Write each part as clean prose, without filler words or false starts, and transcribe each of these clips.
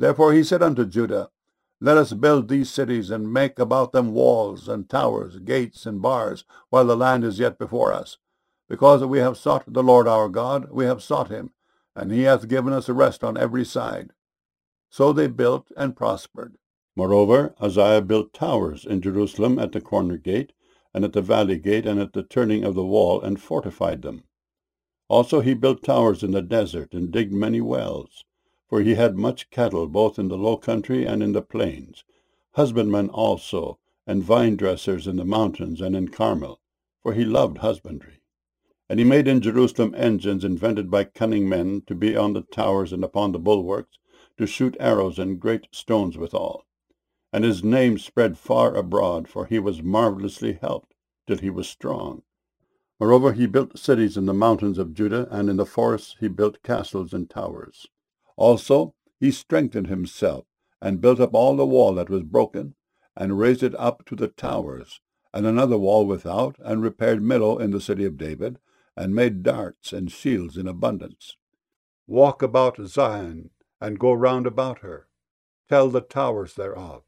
Therefore he said unto Judah, Let us build these cities, and make about them walls and towers, gates and bars, while the land is yet before us. Because we have sought the Lord our God, we have sought him, and he hath given us rest on every side. So they built and prospered. Moreover, Uzziah built towers in Jerusalem at the corner gate, and at the valley gate, and at the turning of the wall, and fortified them. Also he built towers in the desert, and digged many wells. For he had much cattle both in the low country and in the plains, husbandmen also, and vine-dressers in the mountains and in Carmel, for he loved husbandry. And he made in Jerusalem engines invented by cunning men, to be on the towers and upon the bulwarks, to shoot arrows and great stones withal. And his name spread far abroad, for he was marvellously helped, till he was strong. Moreover, he built cities in the mountains of Judah, and in the forests he built castles and towers. Also he strengthened himself, and built up all the wall that was broken, and raised it up to the towers, and another wall without, and repaired Millo in the city of David, and made darts and shields in abundance. Walk about Zion, and go round about her. Tell the towers thereof,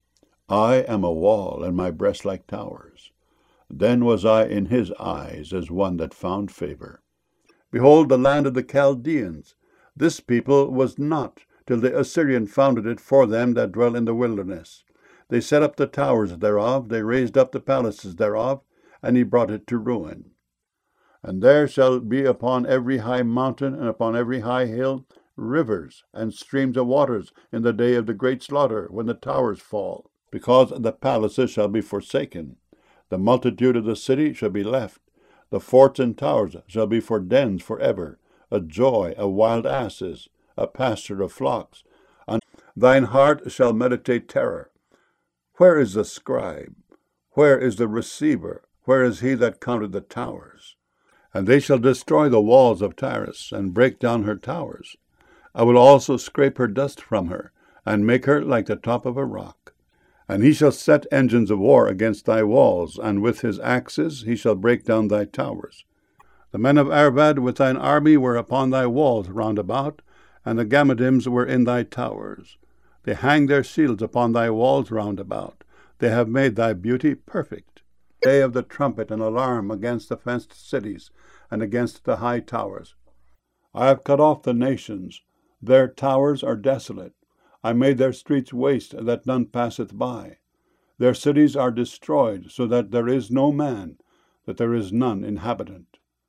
I am a wall, and my breast like towers. Then was I in his eyes as one that found favor. Behold, the land of the Chaldeans. This people was not, till the Assyrian founded it for them that dwell in the wilderness. They set up the towers thereof, they raised up the palaces thereof, and he brought it to ruin. And there shall be upon every high mountain and upon every high hill rivers and streams of waters in the day of the great slaughter, when the towers fall, because the palaces shall be forsaken. The multitude of the city shall be left. The forts and towers shall be for dens forever, a joy of wild asses, a pasture of flocks. And thine heart shall meditate terror. Where is the scribe? Where is the receiver? Where is he that counted the towers? And they shall destroy the walls of Tyrus, and break down her towers. I will also scrape her dust from her, and make her like the top of a rock. And he shall set engines of war against thy walls, and with his axes he shall break down thy towers. The men of Arvad with thine army were upon thy walls round about, and the Gammadims were in thy towers. They hang their shields upon thy walls round about. They have made thy beauty perfect. Day of the trumpet and alarm against the fenced cities, and against the high towers. I have cut off the nations. Their towers are desolate. I made their streets waste, that none passeth by. Their cities are destroyed, so that there is no man, that there is none inhabitant.